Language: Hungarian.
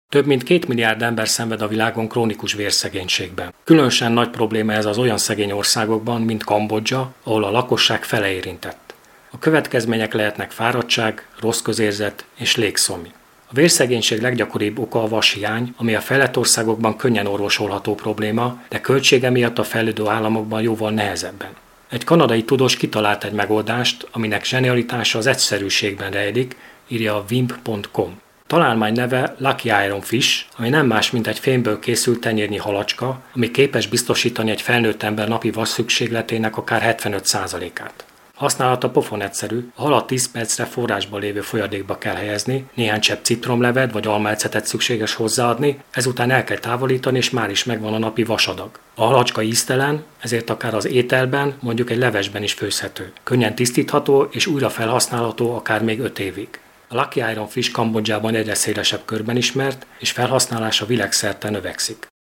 Több mint 2 milliárd ember szenved a világon krónikus vérszegénységben. Különösen nagy probléma ez az olyan szegény országokban, mint Kambodzsa, ahol a lakosság fele érintett. A következmények lehetnek fáradtság, rossz közérzet és légszomj. A vérszegénység leggyakoribb oka a vashiány, ami a fejlett országokban könnyen orvosolható probléma, de költsége miatt a fejlődő államokban jóval nehezebben. Egy kanadai tudós kitalált egy megoldást, aminek zsenialitása az egyszerűségben rejlik, írja a wimp.com. Találmány neve Lucky Iron Fish, ami nem más, mint egy fémből készült tenyérnyi halacska, ami képes biztosítani egy felnőtt ember napi vasszükségletének akár 75%-át. Használata pofon egyszerű, a halat 10 percre forrásban lévő folyadékba kell helyezni, néhány csepp citromlevet vagy almaecetet szükséges hozzáadni, ezután el kell távolítani, és már is megvan a napi vasadag. A halacska íztelen, ezért akár az ételben, mondjuk egy levesben is főzhető. Könnyen tisztítható és újra felhasználható akár még 5 évig. A Lucky Iron Fish Kambodzsában egyre szélesebb körben ismert, és felhasználása világszerte növekszik.